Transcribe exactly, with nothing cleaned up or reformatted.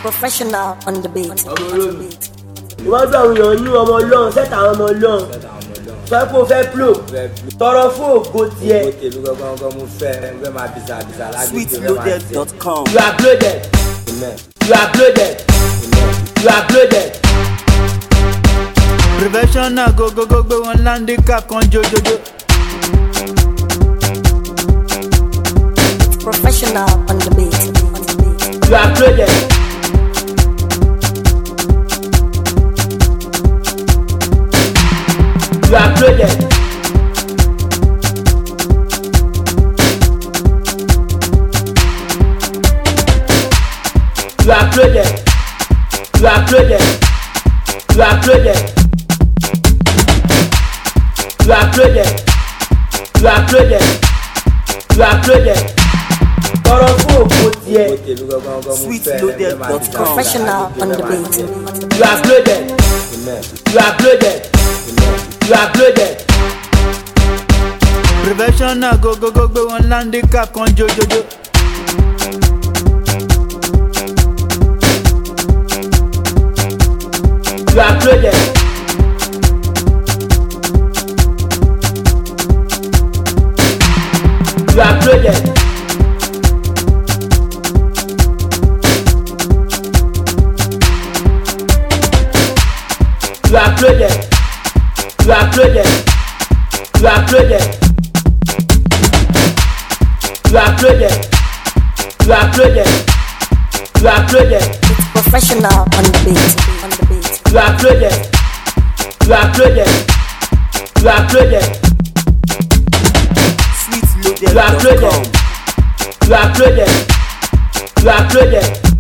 Professional on the beat. Ìwádìí àwọn èèyàn ní ọmọ ọlọ́run sẹ́tà àwọn ọmọ ọlọ́run sọ pé o fẹ́ flow tọrọ fún ògo tiẹ̀. sweet loaded dot com. You are bloated. You are bloated. You are bloated. Professional go go go go one landika kan jojojo. Professional on the beat. On the beat. You are bloated. You are bloated. You are bloated. You are bloated. You are bloated. You are bloated. You are bloated. You are bloated. Tọrọ fún ògo tiẹ̀. sweet loaded dot com. Professional on the beat. You are bloated. You are bloated. You are bloated. Professional go go go go one landika kan jojojo. You are bloated. You are bloated. You are bloated. You are bloated. You are bloated. You are bloated. You are bloated. You are bloated. It's professional on the beat. On the beat. You are bloated. You are bloated. You are bloated. sweet loaded You are dot bloated. com. You are bloated. You are bloated.